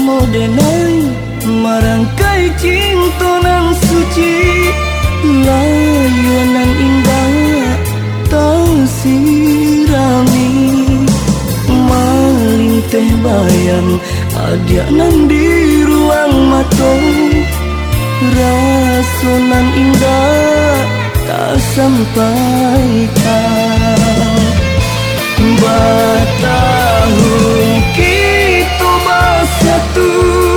denai marangkai cinta nan suci, layuan nan indah tau sirami, maling teh bayang adia nan di ruang mato, rasa nan indah tak sampaikan. Batahun kita bersatu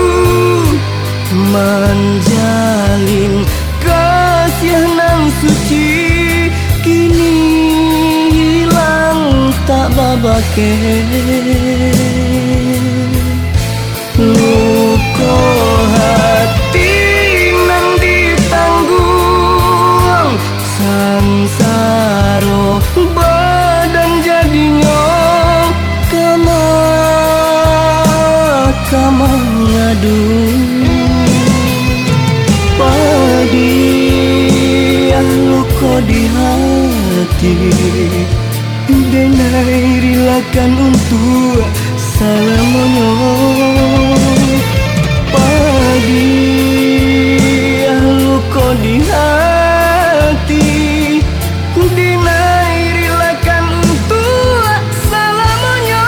menjalin kasih nan suci, kini hilang tak babake. Luka hati nan ditanggung sansaro badan jadinya kama ngadu padiah luka di hati, denai rilakan untuk salamonyo. Padiah luka di hati, denai rilakan untuk salamonyo.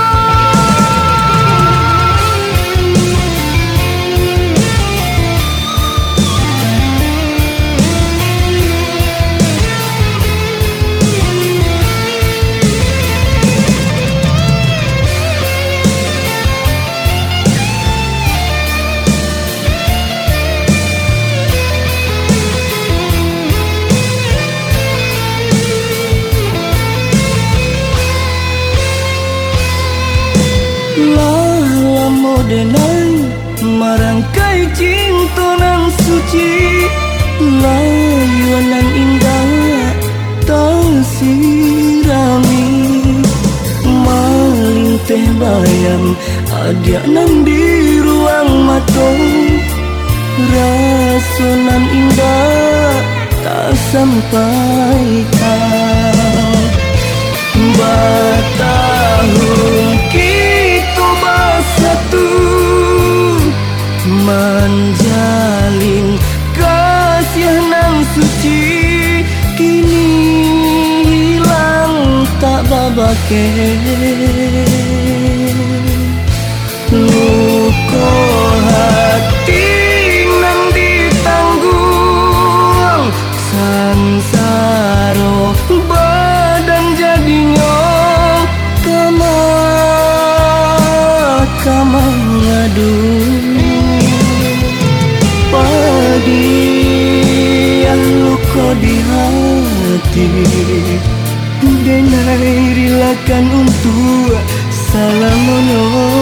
Lama denai marangkai cinta nan suci, layuan nan indah tau sirami, maling teh bayang adia nan di ruang mato, rasa nan indah tak sampaikan. Batahun kita bersatu menjalin kasih nan suci, kini hilang tak babake. Luka hati nan ditanggung sansaro badan jadinya kama ngadu padiah luka di hati, denai rilakan untuk salamonyo.